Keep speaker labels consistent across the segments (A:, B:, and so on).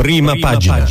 A: Prima pagina.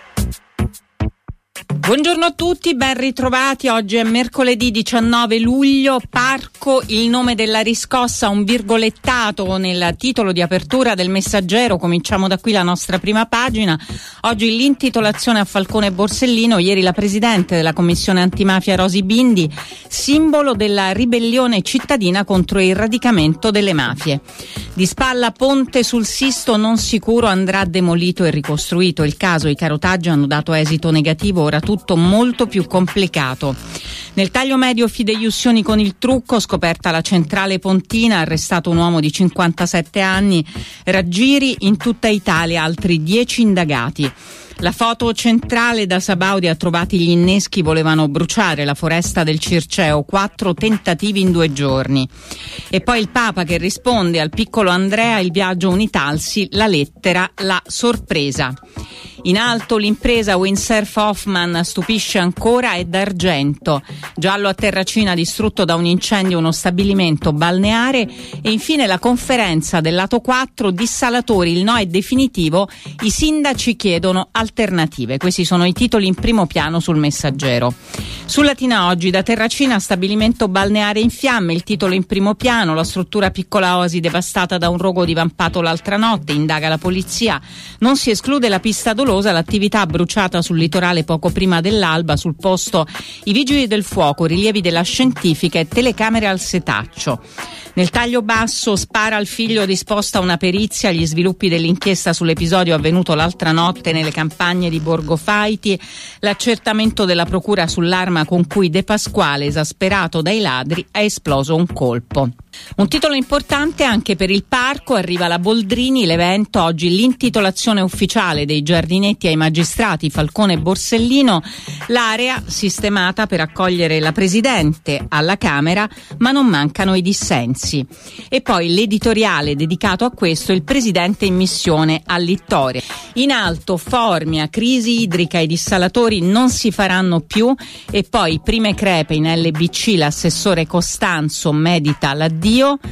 B: Buongiorno a tutti, ben ritrovati. Oggi è mercoledì 19 luglio. Parco, il nome della riscossa, un virgolettato nel titolo di apertura del Messaggero. Cominciamo da qui la nostra prima pagina. Oggi l'intitolazione a Falcone e Borsellino. Ieri la presidente della commissione antimafia Rosy Bindi, simbolo della ribellione cittadina contro il radicamento delle mafie. Di spalla ponte sul Sisto non sicuro, andrà demolito e ricostruito. Il caso e i carotaggi hanno dato esito negativo, ora tutto molto più complicato. Nel taglio medio fideiussioni con il trucco, scoperta la centrale pontina, arrestato un uomo di 57 anni, raggiri in tutta Italia, altri 10 indagati. La foto centrale, da Sabaudia trovati gli inneschi, volevano bruciare la foresta del Circeo, 4 tentativi in 2 giorni. E poi il Papa che risponde al piccolo Andrea, il viaggio Unitalsi, la lettera, la sorpresa. In alto l'impresa Windsurf Hoffman stupisce ancora, è d'argento. Giallo a Terracina, distrutto da un incendio uno stabilimento balneare. E infine la conferenza del lato 4, dissalatori, il no è definitivo, i sindaci chiedono alternative. Questi sono i titoli in primo piano sul Messaggero. Su Latina oggi, da Terracina, stabilimento balneare in fiamme, il titolo in primo piano, la struttura piccola oasi devastata da un rogo divampato l'altra notte, indaga la polizia, non si esclude la pista dolosa, l'attività bruciata sul litorale poco prima dell'alba, sul posto i vigili del fuoco, rilievi della scientifica e telecamere al setaccio. Nel taglio basso, spara al figlio, disposta una perizia, gli sviluppi dell'inchiesta sull'episodio avvenuto l'altra notte nelle campagne di Borgo Faiti, l'accertamento della procura sull'arma con cui De Pasquale, esasperato dai ladri, ha esploso un colpo. Un titolo importante anche per il parco, arriva la Boldrini, l'evento, oggi l'intitolazione ufficiale dei giardinetti ai magistrati Falcone e Borsellino, l'area sistemata per accogliere la presidente alla Camera, ma non mancano i dissensi. E poi l'editoriale dedicato a questo, il presidente in missione a Littoria. In alto Formia, crisi idrica, i dissalatori non si faranno più, e poi prime crepe in LBC, l'assessore Costanzo medita l'addio.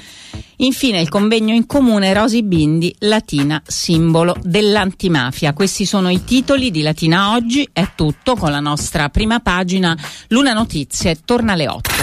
B: Infine il convegno in comune Rosy Bindi, Latina, simbolo dell'antimafia. Questi sono i titoli di Latina oggi. È tutto con la nostra prima pagina. Luna Notizie torna alle 8.